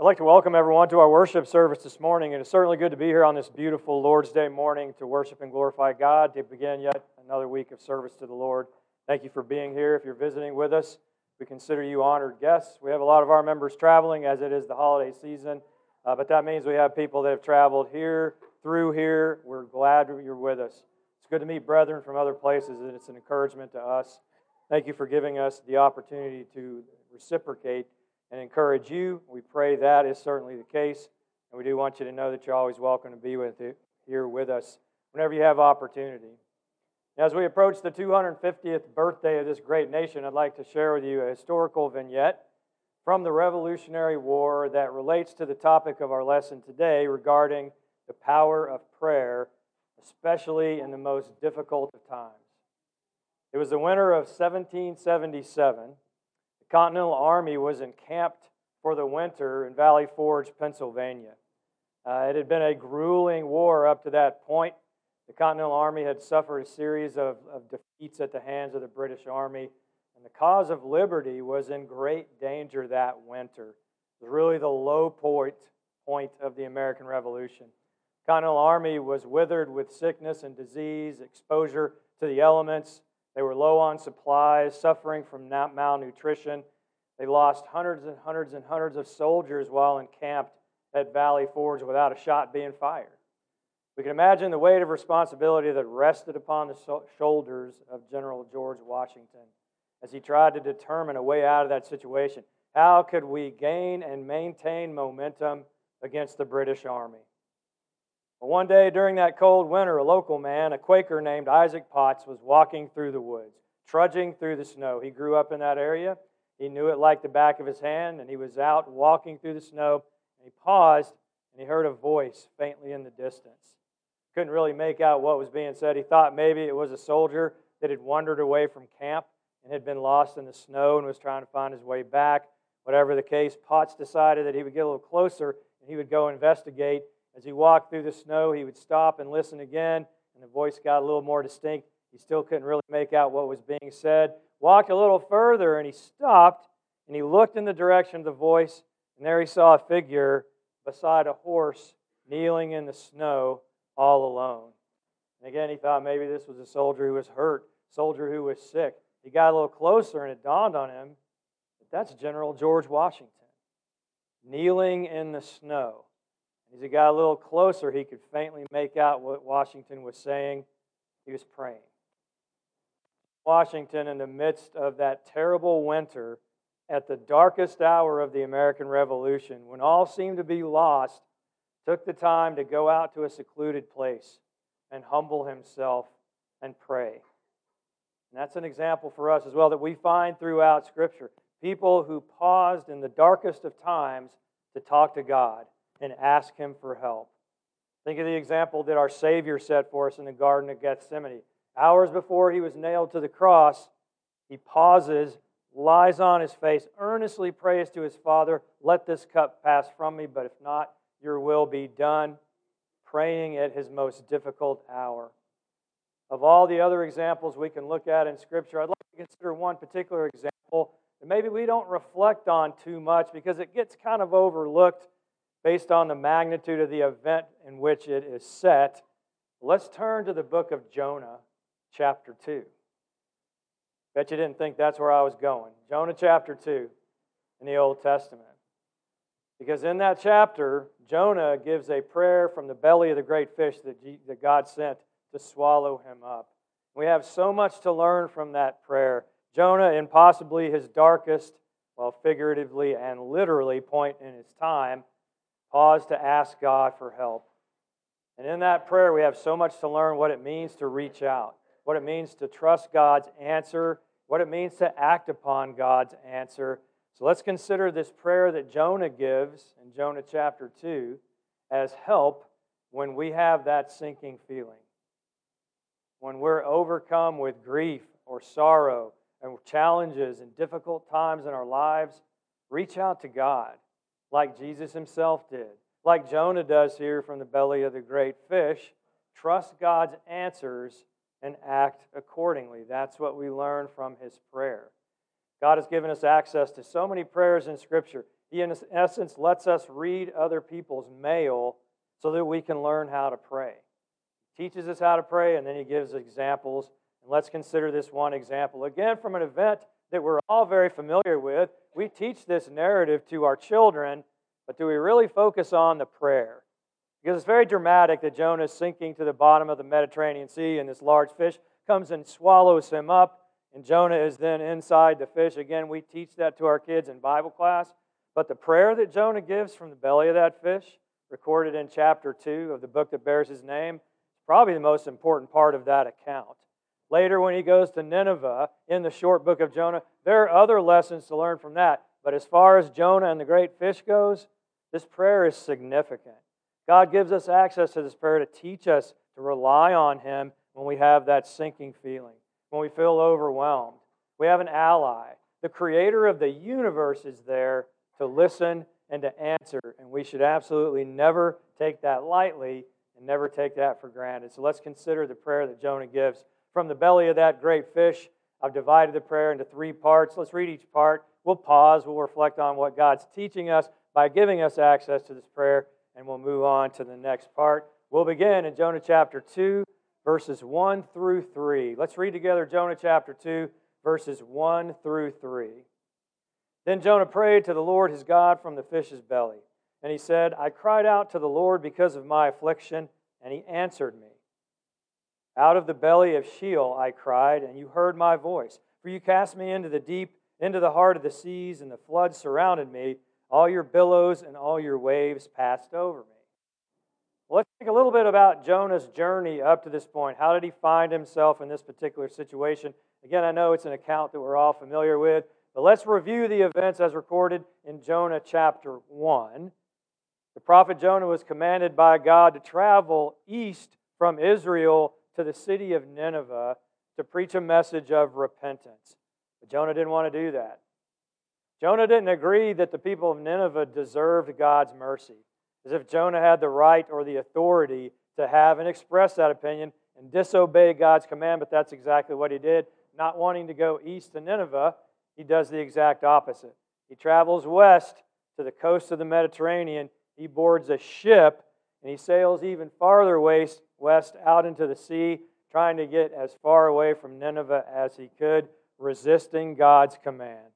I'd like to welcome everyone to our worship service this morning. It is certainly good to be here on this beautiful Lord's Day morning to worship and glorify God, to begin yet another week of service to the Lord. Thank you for being here. If you're visiting with us, we consider you honored guests. We have a lot of our members traveling as it is the holiday season, but that means we have people that have traveled here, through here. We're glad you're with us. It's good to meet brethren from other places, and it's an encouragement to us. Thank you for giving us the opportunity to reciprocate and encourage you. We pray that is certainly the case, and we do want you to know that you're always welcome to be here with us whenever you have opportunity. As we approach the 250th birthday of this great nation, I'd like to share with you a historical vignette from the Revolutionary War that relates to the topic of our lesson today regarding the power of prayer, especially in the most difficult of times. It was the winter of 1777. The Continental Army was encamped for the winter in Valley Forge, Pennsylvania. It had been a grueling war up to that point. The Continental Army had suffered a series of defeats at the hands of the British Army, and the cause of liberty was in great danger that winter. It was really the low point of the American Revolution. The Continental Army was withered with sickness and disease, exposure to the elements. They were low on supplies, suffering from malnutrition. They lost hundreds and hundreds and hundreds of soldiers while encamped at Valley Forge without a shot being fired. We can imagine the weight of responsibility that rested upon the shoulders of General George Washington as he tried to determine a way out of that situation. How could we gain and maintain momentum against the British Army? Well, one day during that cold winter, a local man, a Quaker named Isaac Potts, was walking through the woods, trudging through the snow. He grew up in that area. He knew it like the back of his hand, and he was out walking through the snow, and he paused, and he heard a voice faintly in the distance. Couldn't really make out what was being said. He thought maybe it was a soldier that had wandered away from camp and had been lost in the snow and was trying to find his way back. Whatever the case, Potts decided that he would get a little closer and he would go investigate. As he walked through the snow, he would stop and listen again, and the voice got a little more distinct. He still couldn't really make out what was being said. Walked a little further, and he stopped, and he looked in the direction of the voice, and there he saw a figure beside a horse kneeling in the snow all alone. And again, he thought maybe this was a soldier who was hurt, a soldier who was sick. He got a little closer, and it dawned on him that that's General George Washington, kneeling in the snow. As he got a little closer, he could faintly make out what Washington was saying. He was praying. Washington, in the midst of that terrible winter, at the darkest hour of the American Revolution, when all seemed to be lost, took the time to go out to a secluded place and humble himself and pray. And that's an example for us as well that we find throughout Scripture. People who paused in the darkest of times to talk to God and ask Him for help. Think of the example that our Savior set for us in the Garden of Gethsemane. Hours before He was nailed to the cross, He pauses, lies on His face, earnestly prays to His Father, "Let this cup pass from me, but if not, your will be done," praying at His most difficult hour. Of all the other examples we can look at in Scripture, I'd like to consider one particular example that maybe we don't reflect on too much because it gets kind of overlooked based on the magnitude of the event in which it is set. Let's turn to the book of Jonah, chapter 2. Bet you didn't think that's where I was going. Jonah chapter 2 in the Old Testament. Because in that chapter, Jonah gives a prayer from the belly of the great fish that God sent to swallow him up. We have so much to learn from that prayer. Jonah, in possibly his darkest, well, figuratively and literally point in his time, paused to ask God for help. And in that prayer, we have so much to learn what it means to reach out, what it means to trust God's answer, what it means to act upon God's answer. So let's consider this prayer that Jonah gives in Jonah chapter 2 as help when we have that sinking feeling. When we're overcome with grief or sorrow and challenges and difficult times in our lives, reach out to God like Jesus Himself did. Like Jonah does here from the belly of the great fish, trust God's answers and act accordingly. That's what we learn from his prayer. God has given us access to so many prayers in Scripture. He, in essence, lets us read other people's mail so that we can learn how to pray. He teaches us how to pray, and then he gives examples. And let's consider this one example. Again, from an event that we're all very familiar with. We teach this narrative to our children, but do we really focus on the prayer? Because it's very dramatic that Jonah is sinking to the bottom of the Mediterranean Sea, and this large fish comes and swallows him up, and Jonah is then inside the fish. Again, we teach that to our kids in Bible class. But the prayer that Jonah gives from the belly of that fish, recorded in chapter 2 of the book that bears his name, is probably the most important part of that account. Later, when he goes to Nineveh in the short book of Jonah, there are other lessons to learn from that. But as far as Jonah and the great fish goes, this prayer is significant. God gives us access to this prayer to teach us to rely on Him when we have that sinking feeling, when we feel overwhelmed. We have an ally. The Creator of the universe is there to listen and to answer, and we should absolutely never take that lightly and never take that for granted. So let's consider the prayer that Jonah gives from the belly of that great fish. I've divided the prayer into 3 parts. Let's read each part. We'll pause. We'll reflect on what God's teaching us by giving us access to this prayer, and we'll move on to the next part. We'll begin in Jonah chapter 2, verses 1 through 3. Let's read together Jonah chapter 2, verses 1 through 3. Then Jonah prayed to the Lord his God from the fish's belly. And he said, I cried out to the Lord because of my affliction, and he answered me. Out of the belly of Sheol I cried, and you heard my voice. For you cast me into the deep, into the heart of the seas, and the floods surrounded me. All your billows and all your waves passed over me. Well, let's think a little bit about Jonah's journey up to this point. How did he find himself in this particular situation? Again, I know it's an account that we're all familiar with, but let's review the events as recorded in Jonah chapter 1. The prophet Jonah was commanded by God to travel east from Israel to the city of Nineveh to preach a message of repentance. But Jonah didn't want to do that. Jonah didn't agree that the people of Nineveh deserved God's mercy, as if Jonah had the right or the authority to have and express that opinion and disobey God's command, but that's exactly what he did. Not wanting to go east to Nineveh, he does the exact opposite. He travels west to the coast of the Mediterranean. He boards a ship, and he sails even farther west out into the sea, trying to get as far away from Nineveh as he could, resisting God's command.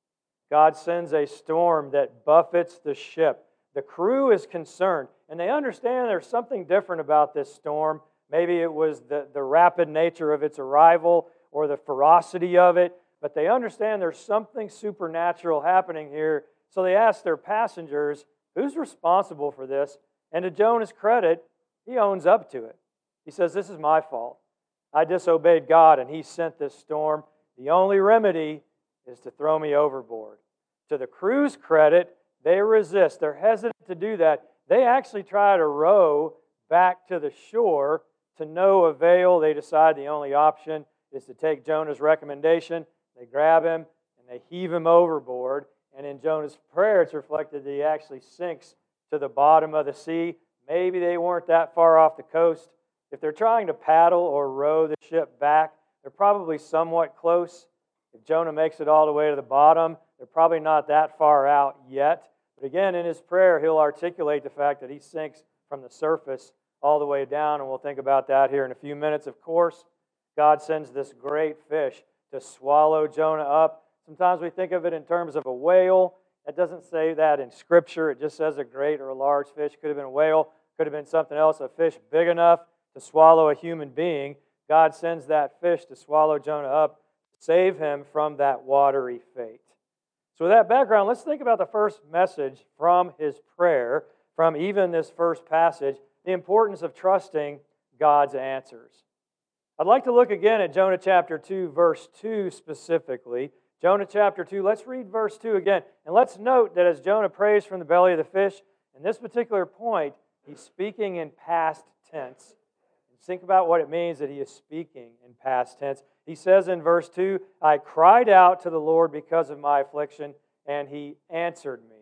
God sends a storm that buffets the ship. The crew is concerned, and they understand there's something different about this storm. Maybe it was the rapid nature of its arrival or the ferocity of it, but they understand there's something supernatural happening here. So they ask their passengers, who's responsible for this? And to Jonah's credit, he owns up to it. He says, this is my fault. I disobeyed God, and he sent this storm. The only remedy is to throw me overboard. To the crew's credit, they resist. They're hesitant to do that. They actually try to row back to the shore to no avail. They decide the only option is to take Jonah's recommendation. They grab him and they heave him overboard. And in Jonah's prayer, it's reflected that he actually sinks to the bottom of the sea. Maybe they weren't that far off the coast. If they're trying to paddle or row the ship back, they're probably somewhat close. If Jonah makes it all the way to the bottom, they're probably not that far out yet. But again, in his prayer, he'll articulate the fact that he sinks from the surface all the way down, and we'll think about that here in a few minutes. Of course, God sends this great fish to swallow Jonah up. Sometimes we think of it in terms of a whale. It doesn't say that in Scripture. It just says a great or a large fish. Could have been a whale. Could have been something else, a fish big enough to swallow a human being. God sends that fish to swallow Jonah up, save him from that watery fate. So with that background, let's think about the first message from his prayer, from even this first passage, the importance of trusting God's answers. I'd like to look again at Jonah chapter 2, verse 2 specifically. Jonah chapter 2, let's read verse 2 again. And let's note that as Jonah prays from the belly of the fish, in this particular point, he's speaking in past tense. Think about what it means that he is speaking in past tense. He says in verse 2, I cried out to the Lord because of my affliction, and he answered me.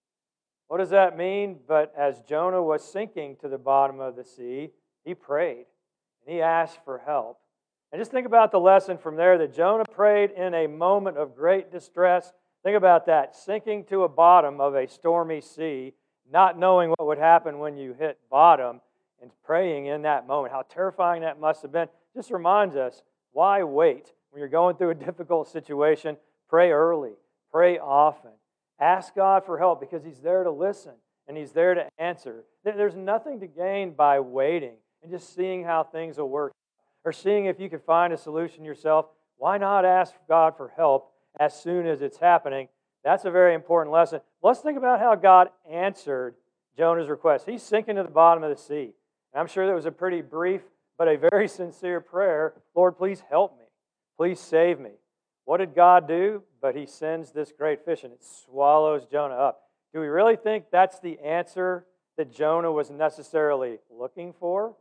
What does that mean? But as Jonah was sinking to the bottom of the sea, he prayed, and he asked for help. And just think about the lesson from there, that Jonah prayed in a moment of great distress, Think about that, sinking to a bottom of a stormy sea, not knowing what would happen when you hit bottom, and praying in that moment. How terrifying that must have been. Just reminds us, why wait? When you're going through a difficult situation, pray early, pray often. Ask God for help because He's there to listen and He's there to answer. There's nothing to gain by waiting and just seeing how things will work or seeing if you can find a solution yourself. Why not ask God for help as soon as it's happening? That's a very important lesson. Let's think about how God answered Jonah's request. He's sinking to the bottom of the sea. And I'm sure that was a pretty brief but a very sincere prayer. Lord, please help me. Please save me. What did God do? But He sends this great fish and it swallows Jonah up. Do we really think that's the answer that Jonah was necessarily looking for?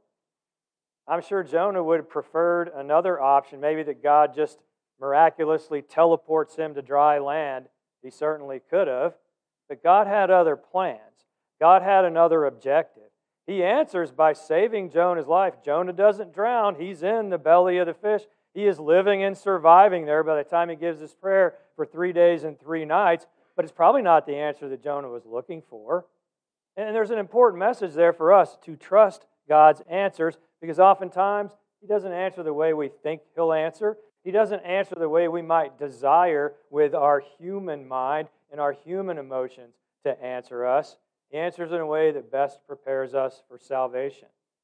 I'm sure Jonah would have preferred another option, maybe that God just miraculously teleports him to dry land. He certainly could have. But God had other plans. God had another objective. He answers by saving Jonah's life. Jonah doesn't drown. He's in the belly of the fish. He is living and surviving there by the time he gives this prayer for 3 days and 3 nights. But it's probably not the answer that Jonah was looking for. And there's an important message there for us to trust God's answers, because oftentimes He doesn't answer the way we think He'll answer. He doesn't answer the way we might desire with our human mind and our human emotions to answer us. He answers in a way that best prepares us for salvation.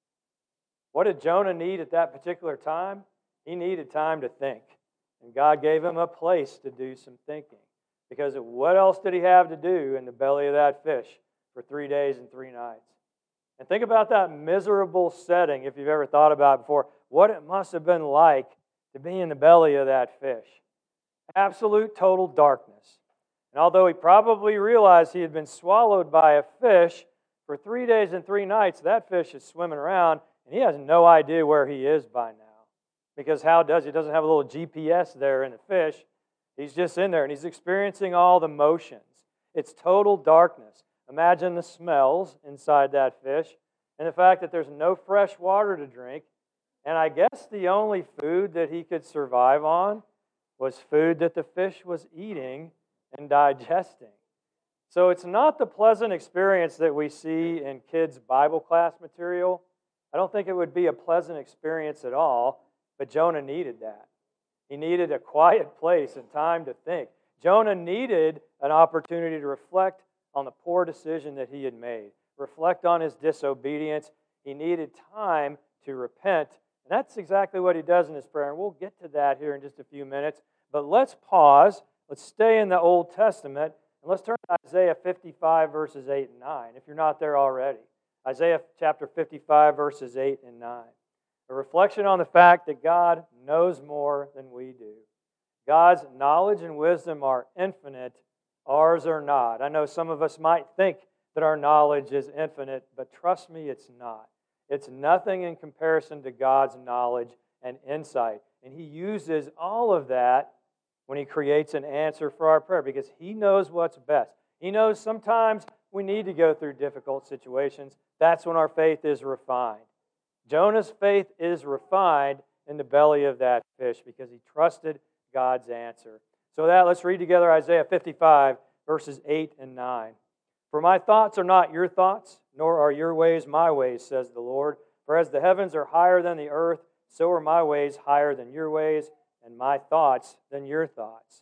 What did Jonah need at that particular time? He needed time to think. And God gave him a place to do some thinking. Because what else did he have to do in the belly of that fish for 3 days and 3 nights? And think about that miserable setting, if you've ever thought about it before, what it must have been like to be in the belly of that fish. Absolute, total darkness. And although he probably realized he had been swallowed by a fish, for 3 days and 3 nights, that fish is swimming around, and he has no idea where he is by now. Because how does he? He doesn't have a little GPS there in the fish. He's just in there, and he's experiencing all the motions. It's total darkness. Imagine the smells inside that fish, and the fact that there's no fresh water to drink, and I guess the only food that he could survive on was food that the fish was eating and digesting. So it's not the pleasant experience that we see in kids' Bible class material. I don't think it would be a pleasant experience at all, but Jonah needed that. He needed a quiet place and time to think. Jonah needed an opportunity to reflect on the poor decision that he had made, reflect on his disobedience. He needed time to repent, and that's exactly what he does in his prayer, and we'll get to that here in just a few minutes. But let's pause. Let's stay in the Old Testament, and let's turn to Isaiah 55, verses 8 and 9, if you're not there already. Isaiah chapter 55, verses 8 and 9. A reflection on the fact that God knows more than we do. God's knowledge and wisdom are infinite, ours are not. I know some of us might think that our knowledge is infinite, but trust me, it's not. It's nothing in comparison to God's knowledge and insight. And He uses all of that when He creates an answer for our prayer, because He knows what's best. He knows sometimes we need to go through difficult situations. That's when our faith is refined. Jonah's faith is refined in the belly of that fish because he trusted God's answer. So let's read together Isaiah 55, verses 8 and 9. For my thoughts are not your thoughts, nor are your ways my ways, says the Lord. For as the heavens are higher than the earth, so are my ways higher than your ways, and my thoughts than your thoughts.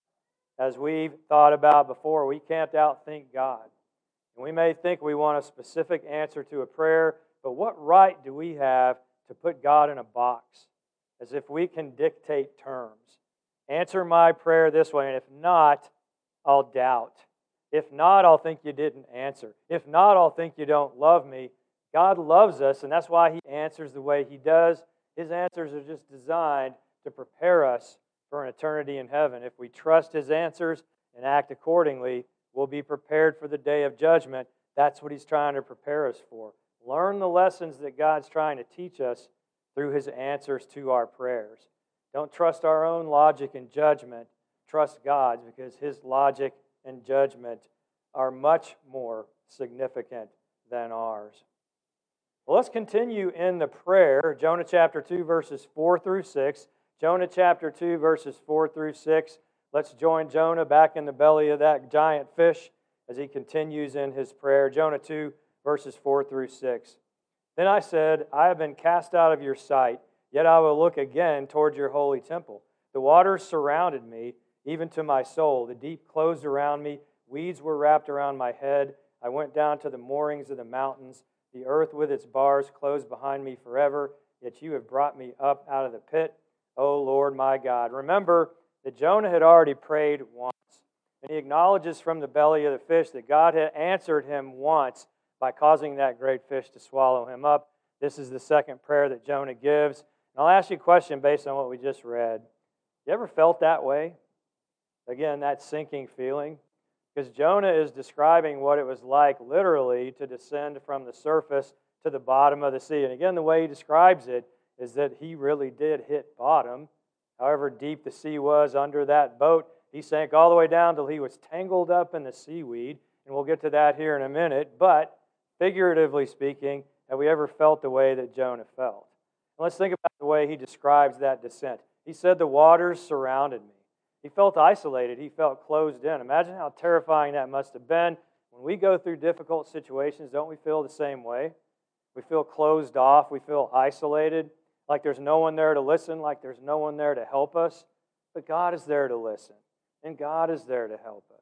As we've thought about before, we can't outthink God. And we may think we want a specific answer to a prayer, but what right do we have to put God in a box as if we can dictate terms? Answer my prayer this way, and if not, I'll doubt. If not, I'll think you didn't answer. If not, I'll think you don't love me. God loves us, and that's why He answers the way He does. His answers are just designed to prepare us for an eternity in heaven. If we trust His answers and act accordingly, we'll be prepared for the day of judgment. That's what He's trying to prepare us for. Learn the lessons that God's trying to teach us through His answers to our prayers. Don't trust our own logic and judgment. Trust God's, because His logic and judgment are much more significant than ours. Well, let's continue in the prayer. Jonah chapter 2, verses 4 through 6. Jonah chapter 2, verses 4 through 6. Let's join Jonah back in the belly of that giant fish as he continues in his prayer. Jonah 2, verses 4 through 6. Then I said, I have been cast out of your sight, yet I will look again toward your holy temple. The waters surrounded me, even to my soul. The deep closed around me. Weeds were wrapped around my head. I went down to the moorings of the mountains. The earth with its bars closed behind me forever. Yet you have brought me up out of the pit, O Lord my God. Remember that Jonah had already prayed once. And he acknowledges from the belly of the fish that God had answered him once by causing that great fish to swallow him up. This is the second prayer that Jonah gives. And I'll ask you a question based on what we just read. You ever felt that way? Again, that sinking feeling. Because Jonah is describing what it was like literally to descend from the surface to the bottom of the sea. And again, the way he describes it is that he really did hit bottom. However deep the sea was under that boat, he sank all the way down till he was tangled up in the seaweed. And we'll get to that here in a minute. But figuratively speaking, have we ever felt the way that Jonah felt? And let's think about the way he describes that descent. He said, the waters surrounded me. He felt isolated. He felt closed in. Imagine how terrifying that must have been. When we go through difficult situations, don't we feel the same way? We feel closed off. We feel isolated, like there's no one there to listen, like there's no one there to help us. But God is there to listen, and God is there to help us.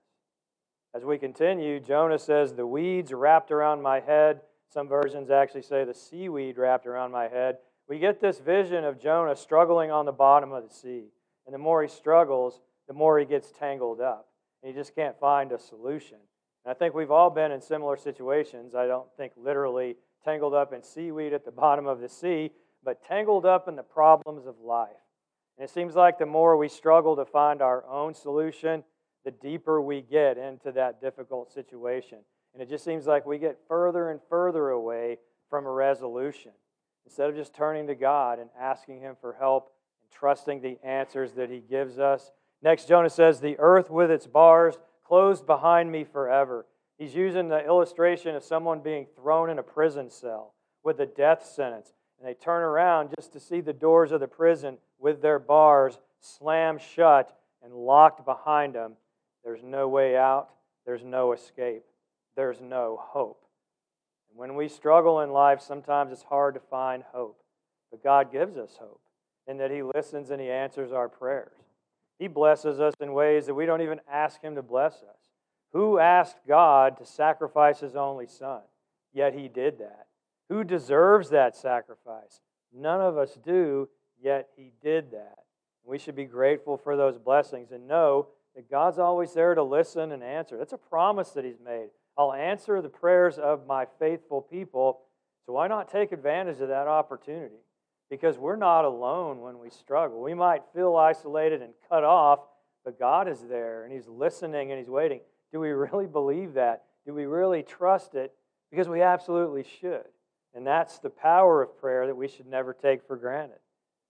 As we continue, Jonah says, the weeds wrapped around my head. Some versions actually say the seaweed wrapped around my head. We get this vision of Jonah struggling on the bottom of the sea. And the more he struggles, the more he gets tangled up. And he just can't find a solution. And I think we've all been in similar situations. I don't think literally tangled up in seaweed at the bottom of the sea, but tangled up in the problems of life. And it seems like the more we struggle to find our own solution, the deeper we get into that difficult situation. And it just seems like we get further and further away from a resolution. Instead of just turning to God and asking Him for help and trusting the answers that He gives us. Next, Jonah says, the earth with its bars closed behind me forever. He's using the illustration of someone being thrown in a prison cell with a death sentence. And they turn around just to see the doors of the prison with their bars slammed shut and locked behind them. There's no way out. There's no escape. There's no hope. And when we struggle in life, sometimes it's hard to find hope. But God gives us hope in that He listens and He answers our prayers. He blesses us in ways that we don't even ask Him to bless us. Who asked God to sacrifice His only Son? Yet He did that. Who deserves that sacrifice? None of us do, yet He did that. We should be grateful for those blessings and know that God's always there to listen and answer. That's a promise that He's made. I'll answer the prayers of my faithful people, so why not take advantage of that opportunity? Because we're not alone when we struggle. We might feel isolated and cut off, but God is there, and He's listening, and He's waiting. Do we really believe that? Do we really trust it? Because we absolutely should. And that's the power of prayer that we should never take for granted.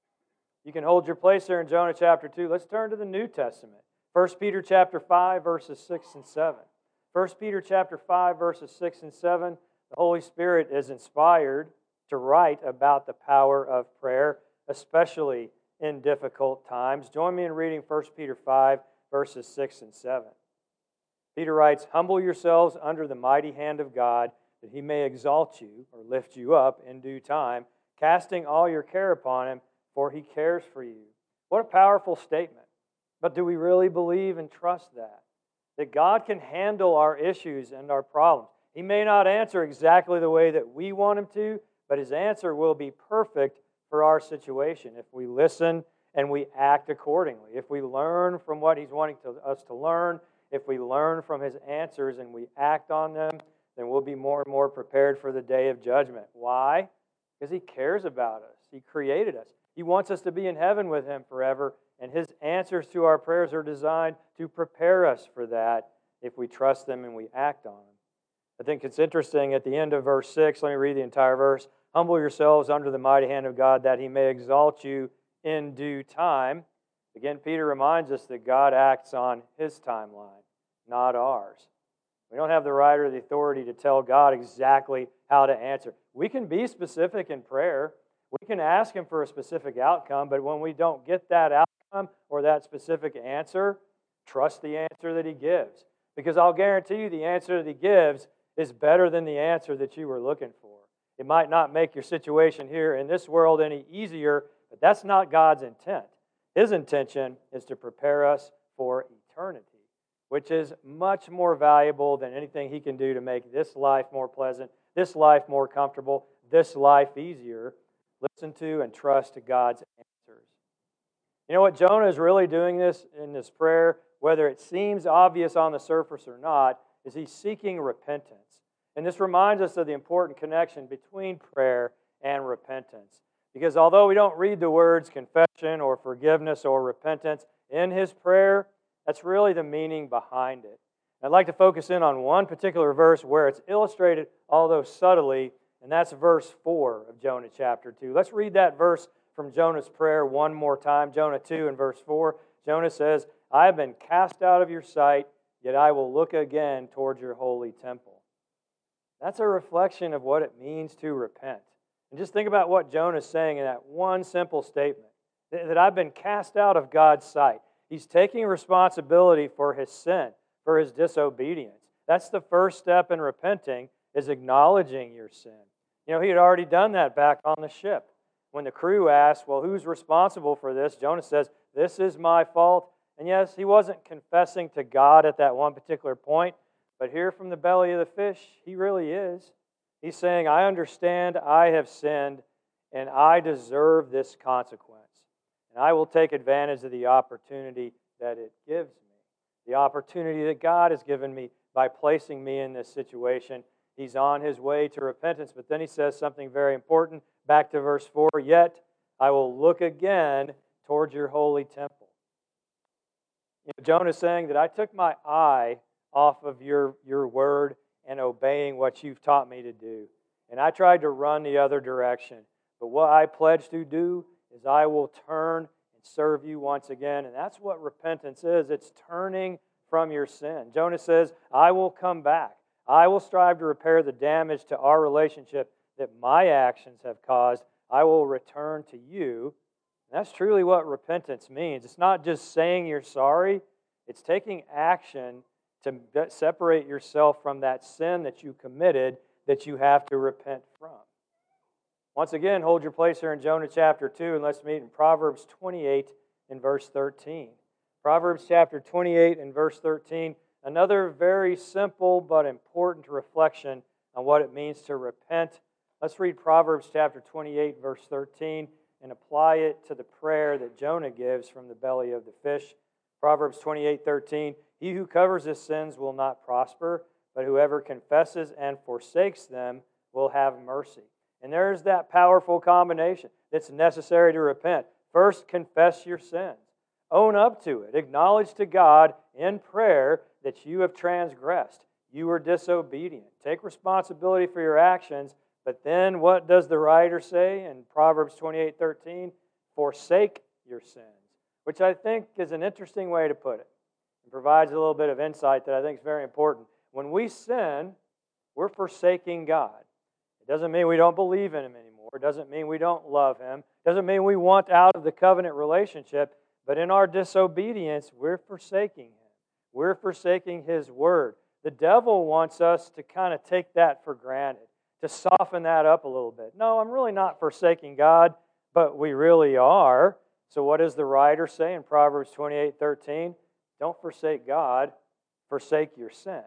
You can hold your place there in Jonah chapter 2. Let's turn to the New Testament. 1 Peter chapter 5, verses 6 and 7. 1 Peter chapter 5, verses 6 and 7. The Holy Spirit is inspired to write about the power of prayer, especially in difficult times. Join me in reading 1 Peter 5, verses 6 and 7. Peter writes, humble yourselves under the mighty hand of God, that He may exalt you or lift you up in due time, casting all your care upon Him, for He cares for you. What a powerful statement. But do we really believe and trust that? That God can handle our issues and our problems. He may not answer exactly the way that we want Him to, but His answer will be perfect for our situation if we listen and we act accordingly. If we learn from what He's wanting us to learn, if we learn from His answers and we act on them, then we'll be more and more prepared for the day of judgment. Why? Because He cares about us. He created us. He wants us to be in heaven with Him forever, and His answers to our prayers are designed to prepare us for that if we trust them and we act on them. I think it's interesting at the end of verse 6, let me read the entire verse. Humble yourselves under the mighty hand of God, that He may exalt you in due time. Again, Peter reminds us that God acts on His timeline, not ours. We don't have the right or the authority to tell God exactly how to answer. We can be specific in prayer. We can ask Him for a specific outcome, but when we don't get that outcome or that specific answer, Trust the answer that He gives. Because I'll guarantee you the answer that He gives is better than the answer that you were looking for. It might not make your situation here in this world any easier, but that's not God's intent. His intention is to prepare us for eternity, which is much more valuable than anything He can do to make this life more pleasant, this life more comfortable, this life easier. Listen to and trust God's answers. You know what? Jonah is really doing this in this prayer, whether it seems obvious on the surface or not, is he's seeking repentance. And this reminds us of the important connection between prayer and repentance. Because although we don't read the words confession or forgiveness or repentance in his prayer, that's really the meaning behind it. I'd like to focus in on one particular verse where it's illustrated, although subtly, and that's verse 4 of Jonah chapter 2. Let's read that verse from Jonah's prayer one more time. Jonah 2 and verse 4. Jonah says, I have been cast out of your sight, yet I will look again towards your holy temple. That's a reflection of what it means to repent. And just think about what Jonah is saying in that one simple statement, that I've been cast out of God's sight. He's taking responsibility for his sin, for his disobedience. That's the first step in repenting, is acknowledging your sin. You know, he had already done that back on the ship. When the crew asked, well, who's responsible for this? Jonah says, this is my fault. And yes, he wasn't confessing to God at that one particular point, but here from the belly of the fish, he really is. He's saying, I understand I have sinned, and I deserve this consequence. And I will take advantage of the opportunity that it gives me, the opportunity that God has given me by placing me in this situation. He's on his way to repentance, but then he says something very important. Back to verse 4, yet I will look again towards your holy temple. You know, Jonah is saying that I took my eye off of your word and obeying what you've taught me to do. And I tried to run the other direction. But what I pledge to do is I will turn and serve you once again. And that's what repentance is. It's turning from your sin. Jonah says, I will come back. I will strive to repair the damage to our relationship that my actions have caused. I will return to you. And that's truly what repentance means. It's not just saying you're sorry. It's taking action to separate yourself from that sin that you committed that you have to repent from. Once again, hold your place here in Jonah chapter 2, and let's meet in Proverbs 28 and verse 13. Proverbs chapter 28 and verse 13, another very simple but important reflection on what it means to repent. Let's read Proverbs chapter 28, verse 13, and apply it to the prayer that Jonah gives from the belly of the fish. Proverbs 28:13, he who covers his sins will not prosper, but whoever confesses and forsakes them will have mercy. And there's that powerful combination that's necessary to repent. First, confess your sins. Own up to it. Acknowledge to God in prayer that you have transgressed. You were disobedient. Take responsibility for your actions. But then what does the writer say in Proverbs 28:13? Forsake your sins, which I think is an interesting way to put it. It provides a little bit of insight that I think is very important. When we sin, we're forsaking God. It doesn't mean we don't believe in Him anymore. It doesn't mean we don't love Him. It doesn't mean we want out of the covenant relationship. But in our disobedience, we're forsaking Him. We're forsaking His Word. The devil wants us to kind of take that for granted, to soften that up a little bit. No, I'm really not forsaking God, but we really are. So what does the writer say in Proverbs 28:13? Don't forsake God, forsake your sin.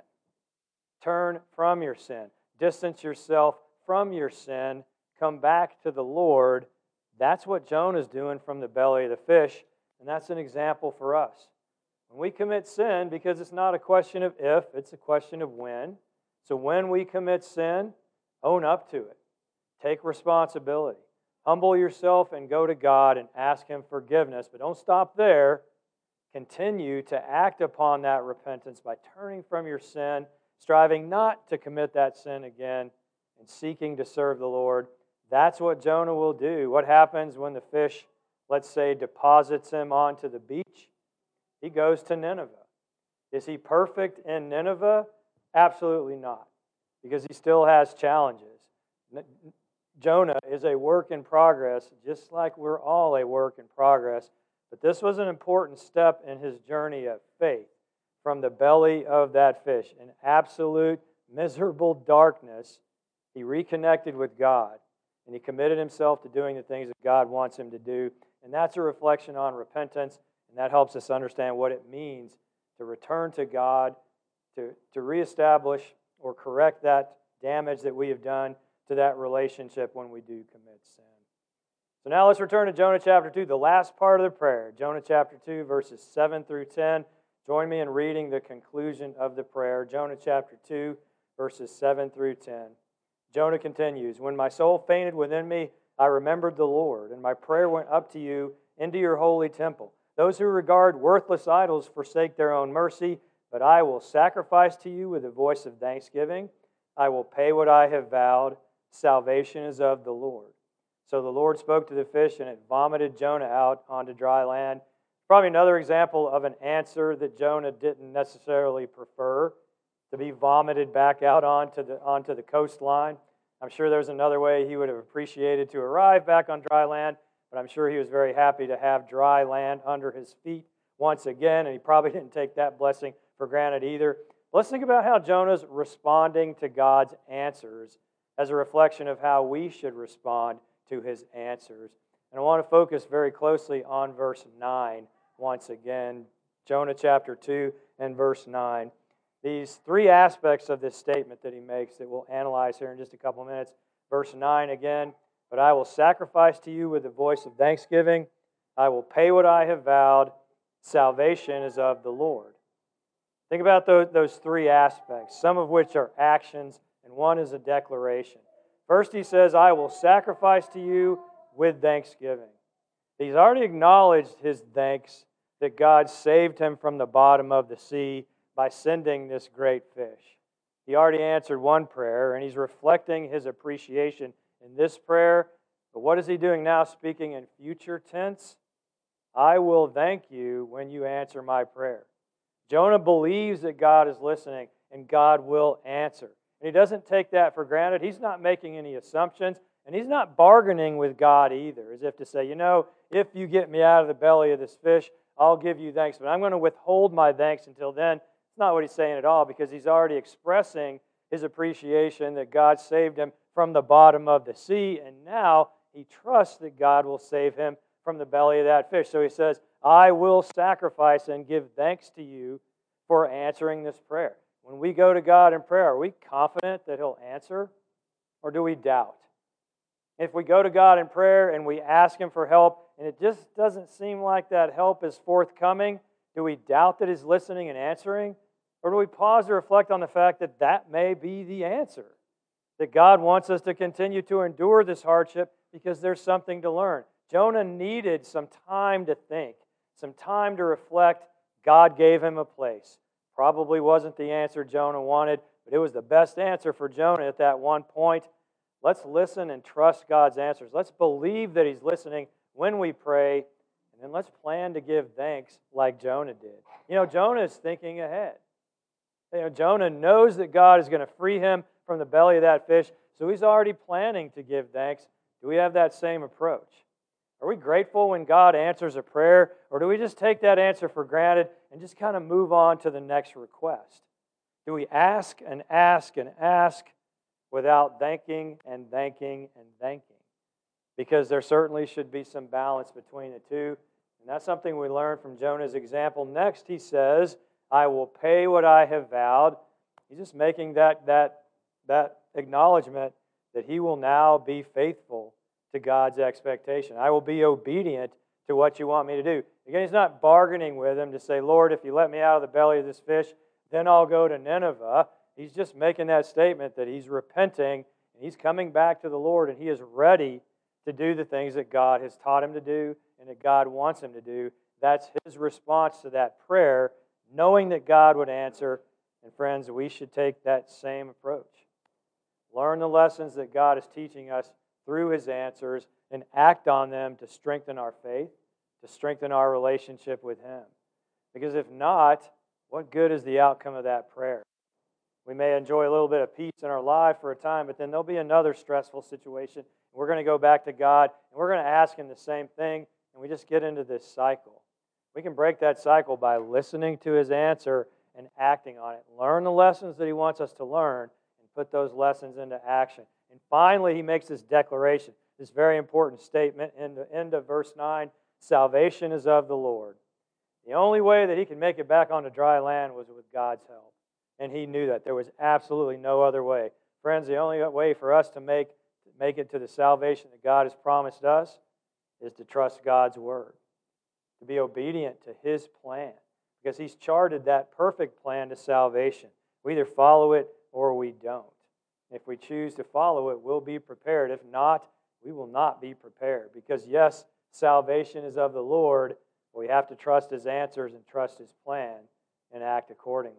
Turn from your sin. Distance yourself from your sin. Come back to the Lord. That's what Jonah's doing from the belly of the fish, and that's an example for us. When we commit sin, because it's not a question of if, it's a question of when. So when we commit sin, own up to it. Take responsibility. Humble yourself and go to God and ask Him forgiveness. But don't stop there. Continue to act upon that repentance by turning from your sin, striving not to commit that sin again, and seeking to serve the Lord. That's what Jonah will do. What happens when the fish, let's say, deposits him onto the beach? He goes to Nineveh. Is he perfect in Nineveh? Absolutely not, because he still has challenges. Jonah is a work in progress, just like we're all a work in progress. But this was an important step in his journey of faith. From the belly of that fish, in absolute miserable darkness, he reconnected with God, and he committed himself to doing the things that God wants him to do. And that's a reflection on repentance, and that helps us understand what it means to return to God, to reestablish or correct that damage that we have done to that relationship when we do commit sin. So now let's return to Jonah chapter 2, the last part of the prayer. Jonah chapter 2, verses 7 through 10. Join me in reading the conclusion of the prayer. Jonah chapter 2, verses 7 through 10. Jonah continues, "When my soul fainted within me, I remembered the Lord, and my prayer went up to you into your holy temple. Those who regard worthless idols forsake their own mercy, but I will sacrifice to you with a voice of thanksgiving. I will pay what I have vowed. Salvation is of the Lord." So the Lord spoke to the fish, and it vomited Jonah out onto dry land. Probably another example of an answer that Jonah didn't necessarily prefer, to be vomited back out onto the coastline. I'm sure there's another way he would have appreciated to arrive back on dry land, but I'm sure he was very happy to have dry land under his feet once again, and he probably didn't take that blessing for granted either. Let's think about how Jonah's responding to God's answers as a reflection of how we should respond to his answers. And I want to focus very closely on verse 9 once again. Jonah chapter 2 and verse 9. These three aspects of this statement that he makes that we'll analyze here in just a couple minutes. Verse 9 again, "But I will sacrifice to you with a voice of thanksgiving. I will pay what I have vowed. Salvation is of the Lord." Think about those three aspects, some of which are actions, and one is a declaration. First, he says, "I will sacrifice to you with thanksgiving." He's already acknowledged his thanks that God saved him from the bottom of the sea by sending this great fish. He already answered one prayer, and he's reflecting his appreciation in this prayer. But what is he doing now, speaking in future tense? "I will thank you when you answer my prayer." Jonah believes that God is listening and God will answer. And he doesn't take that for granted. He's not making any assumptions, and he's not bargaining with God either, as if to say, if you get me out of the belly of this fish, I'll give you thanks, but I'm going to withhold my thanks until then. It's not what he's saying at all, because he's already expressing his appreciation that God saved him from the bottom of the sea, and now he trusts that God will save him from the belly of that fish. So he says, "I will sacrifice and give thanks to you for answering this prayer." When we go to God in prayer, are we confident that He'll answer, or do we doubt? If we go to God in prayer and we ask Him for help, and it just doesn't seem like that help is forthcoming, do we doubt that He's listening and answering? Or do we pause to reflect on the fact that that may be the answer? That God wants us to continue to endure this hardship because there's something to learn. Jonah needed some time to think, some time to reflect. God gave him a place. Probably wasn't the answer Jonah wanted, but it was the best answer for Jonah at that one point. Let's listen and trust God's answers. Let's believe that He's listening when we pray, and then let's plan to give thanks like Jonah did. Jonah is thinking ahead. Jonah knows that God is going to free him from the belly of that fish, so he's already planning to give thanks. Do we have that same approach? Are we grateful when God answers a prayer, or do we just take that answer for granted and just kind of move on to the next request? Do we ask and ask and ask without thanking and thanking and thanking? Because there certainly should be some balance between the two, and that's something we learn from Jonah's example. Next, he says, "I will pay what I have vowed." He's just making that acknowledgement that he will now be faithful to God's expectation. I will be obedient to what you want me to do. Again, he's not bargaining with him to say, "Lord, if you let me out of the belly of this fish, then I'll go to Nineveh." He's just making that statement that he's repenting and he's coming back to the Lord, and he is ready to do the things that God has taught him to do and that God wants him to do. That's his response to that prayer, knowing that God would answer. And friends, we should take that same approach. Learn the lessons that God is teaching us through His answers and act on them to strengthen our faith, to strengthen our relationship with Him. Because if not, what good is the outcome of that prayer? We may enjoy a little bit of peace in our life for a time, but then there'll be another stressful situation. We're going to go back to God, and we're going to ask Him the same thing, and we just get into this cycle. We can break that cycle by listening to His answer and acting on it. Learn the lessons that He wants us to learn and put those lessons into action. And finally, He makes this declaration, this very important statement in the end of verse 9, salvation is of the Lord. The only way that He could make it back onto dry land was with God's help. And He knew that. There was absolutely no other way. Friends, the only way for us to make it to the salvation that God has promised us is to trust God's Word, to be obedient to His plan, because He's charted that perfect plan to salvation. We either follow it or we don't. If we choose to follow it, we'll be prepared. If not, we will not be prepared, because yes, salvation is of the Lord, but we have to trust His answers and trust His plan and act accordingly.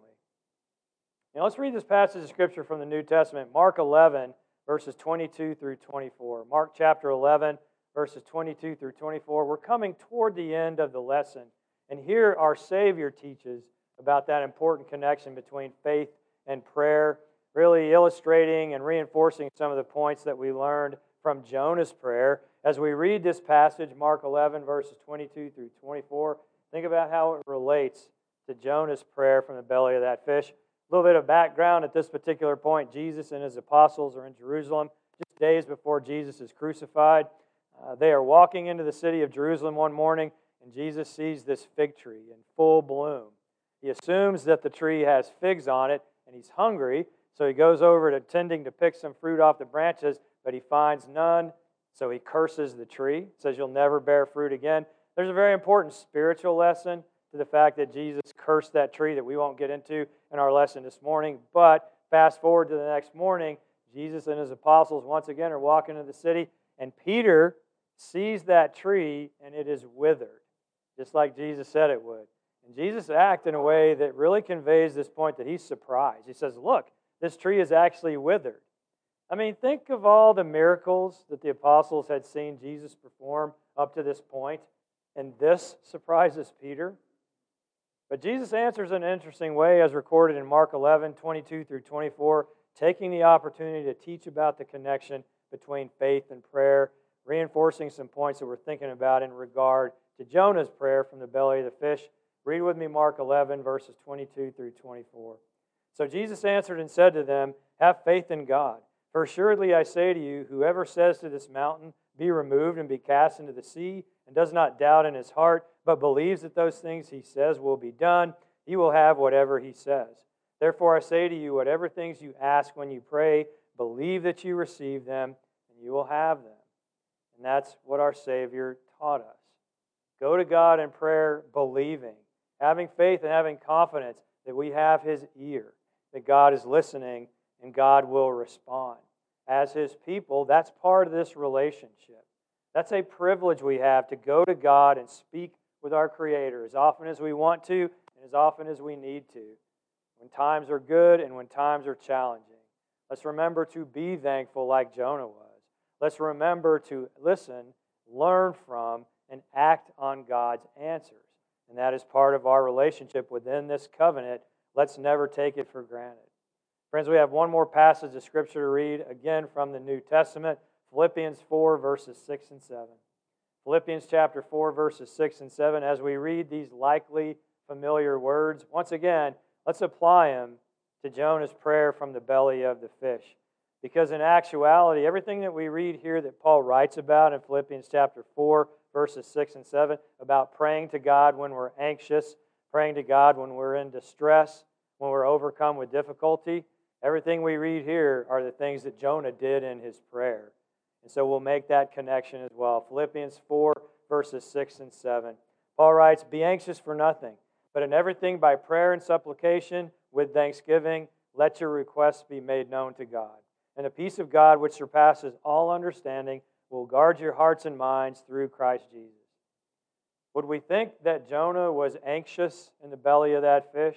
Now let's read this passage of Scripture from the New Testament, Mark 11, verses 22 through 24. Mark chapter 11, verses 22 through 24. We're coming toward the end of the lesson, and here our Savior teaches about that important connection between faith and prayer, really illustrating and reinforcing some of the points that we learned from Jonah's prayer. As we read this passage, Mark 11, verses 22 through 24, think about how it relates to Jonah's prayer from the belly of that fish. A little bit of background at this particular point. Jesus and His apostles are in Jerusalem just days before Jesus is crucified. They are walking into the city of Jerusalem one morning, and Jesus sees this fig tree in full bloom. He assumes that the tree has figs on it, and he's hungry, so he goes over to tending to pick some fruit off the branches, but he finds none, so he curses the tree, says you'll never bear fruit again. There's a very important spiritual lesson to the fact that Jesus cursed that tree that we won't get into in our lesson this morning. But fast forward to the next morning, Jesus and His apostles once again are walking into the city, and Peter sees that tree and it is withered, just like Jesus said it would. And Jesus acts in a way that really conveys this point that He's surprised. He says, look, this tree is actually withered. I mean, think of all the miracles that the apostles had seen Jesus perform up to this point, and this surprises Peter. But Jesus answers in an interesting way, as recorded in Mark 11, 22 through 24, taking the opportunity to teach about the connection between faith and prayer, reinforcing some points that we're thinking about in regard to Jonah's prayer from the belly of the fish. Read with me Mark 11, verses 22 through 24. So Jesus answered and said to them, have faith in God. For assuredly I say to you, whoever says to this mountain, be removed and be cast into the sea, and does not doubt in his heart, but believes that those things he says will be done, he will have whatever he says. Therefore I say to you, whatever things you ask when you pray, believe that you receive them, and you will have them. And that's what our Savior taught us. Go to God in prayer believing, having faith and having confidence that we have His ear, that God is listening and God will respond. As His people, that's part of this relationship. That's a privilege we have to go to God and speak with our Creator as often as we want to and as often as we need to, when times are good and when times are challenging. Let's remember to be thankful like Jonah was. Let's remember to listen, learn from, and act on God's answers. And that is part of our relationship within this covenant. Let's never take it for granted. Friends, we have one more passage of Scripture to read, again from the New Testament, Philippians 4, verses 6 and 7. Philippians chapter 4, verses 6 and 7. As we read these likely familiar words, once again, let's apply them to Jonah's prayer from the belly of the fish. Because in actuality, everything that we read here that Paul writes about in Philippians chapter 4, verses 6 and 7, about praying to God when we're anxious, praying to God when we're in distress, when we're overcome with difficulty, everything we read here are the things that Jonah did in his prayer. And so we'll make that connection as well. Philippians 4, verses 6 and 7. Paul writes, be anxious for nothing, but in everything by prayer and supplication, with thanksgiving, let your requests be made known to God. And the peace of God, which surpasses all understanding, will guard your hearts and minds through Christ Jesus. Would we think that Jonah was anxious in the belly of that fish?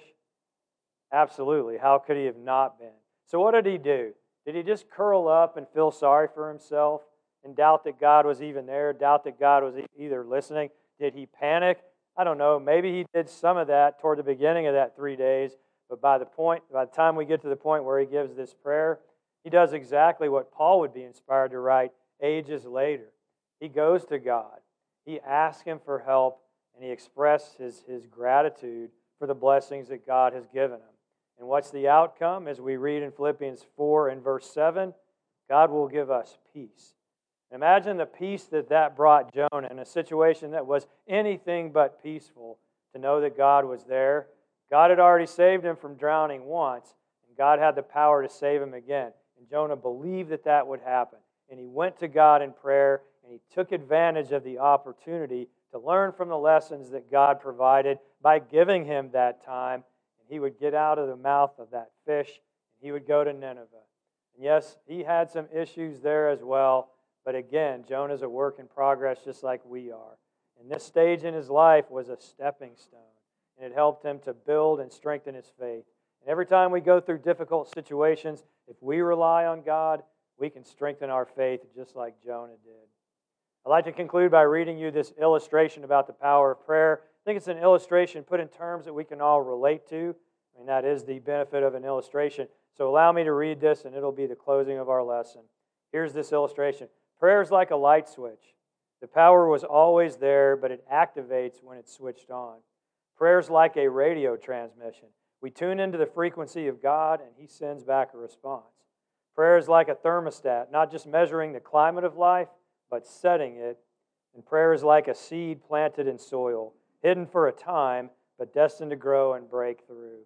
Absolutely. How could he have not been? So what did he do? Did he just curl up and feel sorry for himself and doubt that God was even there, doubt that God was either listening? Did he panic? I don't know. Maybe he did some of that toward the beginning of that 3 days, but by the time we get to the point where he gives this prayer, he does exactly what Paul would be inspired to write ages later. He goes to God. He asks Him for help, and he expressed his gratitude for the blessings that God has given him. And what's the outcome? As we read in Philippians 4 and verse 7, God will give us peace. Imagine the peace that brought Jonah in a situation that was anything but peaceful, to know that God was there. God had already saved him from drowning once, and God had the power to save him again. And Jonah believed that would happen. And he went to God in prayer, and he took advantage of the opportunity to learn from the lessons that God provided by giving him that time. And he would get out of the mouth of that fish, and he would go to Nineveh. And yes, he had some issues there as well, but again, Jonah's a work in progress just like we are. And this stage in his life was a stepping stone, and it helped him to build and strengthen his faith. And every time we go through difficult situations, if we rely on God, we can strengthen our faith just like Jonah did. I'd like to conclude by reading you this illustration about the power of prayer. I think it's an illustration put in terms that we can all relate to. I mean, that is the benefit of an illustration. So allow me to read this, and it'll be the closing of our lesson. Here's this illustration. Prayer is like a light switch. The power was always there, but it activates when it's switched on. Prayer is like a radio transmission. We tune into the frequency of God, and He sends back a response. Prayer is like a thermostat, not just measuring the climate of life, but setting it. And prayer is like a seed planted in soil, hidden for a time, but destined to grow and break through.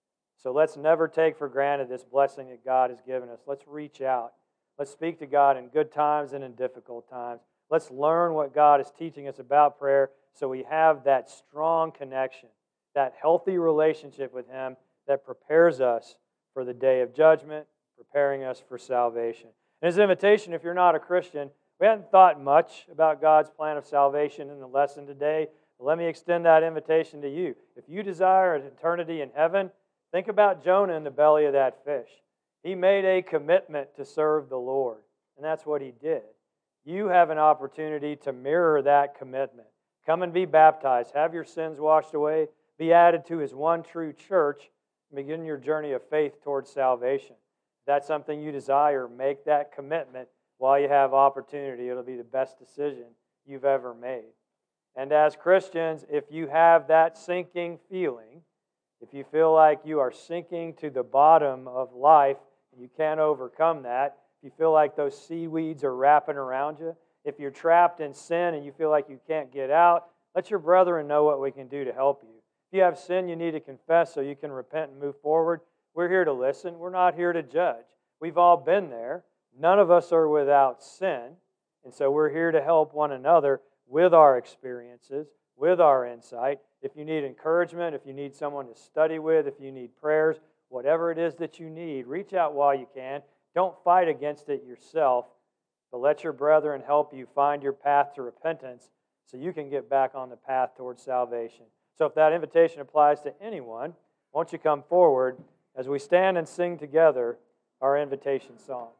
So let's never take for granted this blessing that God has given us. Let's reach out. Let's speak to God in good times and in difficult times. Let's learn what God is teaching us about prayer so we have that strong connection, that healthy relationship with Him that prepares us for the day of judgment, preparing us for salvation. And His invitation, if you're not a Christian, we hadn't thought much about God's plan of salvation in the lesson today. But let me extend that invitation to you. If you desire an eternity in heaven, think about Jonah in the belly of that fish. He made a commitment to serve the Lord, and that's what he did. You have an opportunity to mirror that commitment. Come and be baptized. Have your sins washed away. Be added to His one true church. And begin your journey of faith towards salvation. If that's something you desire, make that commitment while you have opportunity. It'll be the best decision you've ever made. And as Christians, if you have that sinking feeling, if you feel like you are sinking to the bottom of life, and you can't overcome that, if you feel like those seaweeds are wrapping around you, if you're trapped in sin and you feel like you can't get out, let your brethren know what we can do to help you. If you have sin you need to confess so you can repent and move forward, we're here to listen. We're not here to judge. We've all been there. None of us are without sin, and so we're here to help one another with our experiences, with our insight. If you need encouragement, if you need someone to study with, if you need prayers, whatever it is that you need, reach out while you can. Don't fight against it yourself, but let your brethren help you find your path to repentance so you can get back on the path towards salvation. So if that invitation applies to anyone, won't you come forward as we stand and sing together our invitation song.